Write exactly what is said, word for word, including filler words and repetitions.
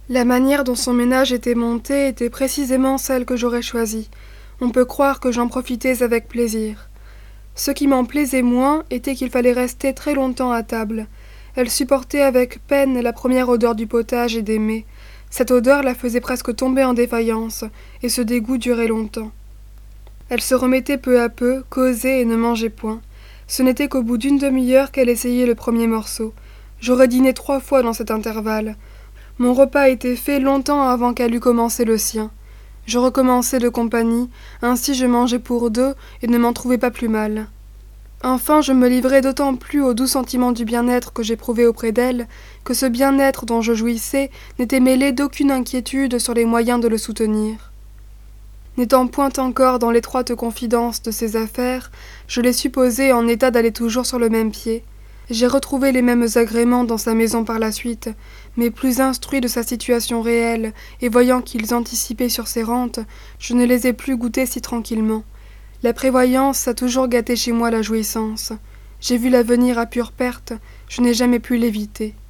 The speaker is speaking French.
La manière dont son ménage était monté était précisément celle que j'aurais choisie. On peut croire que j'en profitais avec plaisir. Ce qui m'en plaisait moins était qu'il fallait rester très longtemps à table. Elle supportait avec peine la première odeur du potage et des mets. Cette odeur la faisait presque tomber en défaillance, et ce dégoût durait longtemps. Elle se remettait peu à peu, causait et ne mangeait point. Ce n'était qu'au bout d'une demi-heure qu'elle essayait le premier morceau. J'aurais dîné trois fois dans cet intervalle. Mon repas était fait longtemps avant qu'elle eût commencé le sien. Je recommençai de compagnie, ainsi je mangeais pour deux et ne m'en trouvais pas plus mal. Enfin, je me livrai d'autant plus au doux sentiment du bien-être que j'éprouvais auprès d'elle, que ce bien-être dont je jouissais n'était mêlé d'aucune inquiétude sur les moyens de le soutenir. N'étant point encore dans l'étroite confidence de ses affaires, je les supposais en état d'aller toujours sur le même pied. J'ai retrouvé les mêmes agréments dans sa maison par la suite, mais plus instruit de sa situation réelle, et voyant qu'ils anticipaient sur ses rentes, je ne les ai plus goûtés si tranquillement. La prévoyance a toujours gâté chez moi la jouissance. J'ai vu l'avenir à pure perte, je n'ai jamais pu l'éviter.